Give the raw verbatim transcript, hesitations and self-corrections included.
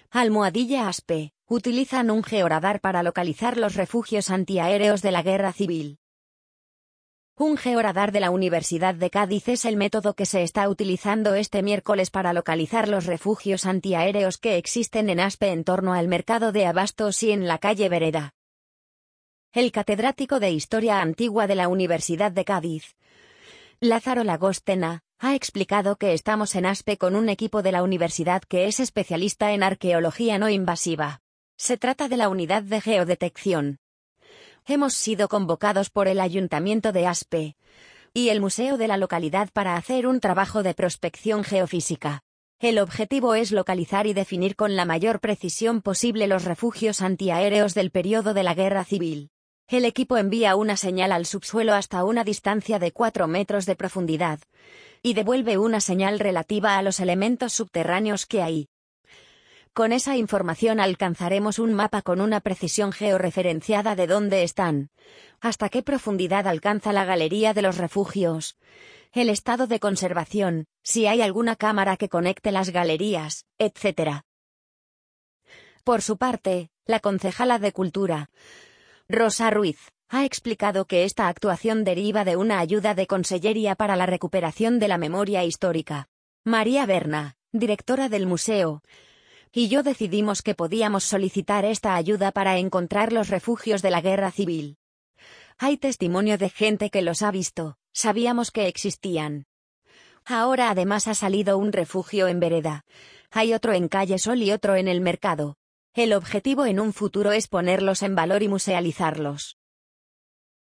Almohadilla Aspe, utilizan un georadar para localizar los refugios antiaéreos de la guerra civil. Un georadar de la Universidad de Cádiz es el método que se está utilizando este miércoles para localizar los refugios antiaéreos que existen en Aspe en torno al mercado de abastos y en la calle Vereda. El catedrático de Historia Antigua de la Universidad de Cádiz, Lázaro Lagostena, ha explicado que estamos en Aspe con un equipo de la universidad que es especialista en arqueología no invasiva. Se trata de la unidad de geodetección. Hemos sido convocados por el Ayuntamiento de Aspe y el museo de la localidad para hacer un trabajo de prospección geofísica. El objetivo es localizar y definir con la mayor precisión posible los refugios antiaéreos del periodo de la Guerra Civil. El equipo envía una señal al subsuelo hasta una distancia de cuatro metros de profundidad y devuelve una señal relativa a los elementos subterráneos que hay. Con esa información alcanzaremos un mapa con una precisión georreferenciada de dónde están, hasta qué profundidad alcanza la galería de los refugios, el estado de conservación, si hay alguna cámara que conecte las galerías, etcétera. Por su parte, la concejala de Cultura, Rosa Ruiz, ha explicado que esta actuación deriva de una ayuda de Consellería para la Recuperación de la Memoria Histórica. María Berna, directora del museo, y yo decidimos que podíamos solicitar esta ayuda para encontrar los refugios de la Guerra Civil. Hay testimonio de gente que los ha visto, sabíamos que existían. Ahora además ha salido un refugio en Vereda. Hay otro en Calle Sol y otro en el mercado. El objetivo en un futuro es ponerlos en valor y musealizarlos.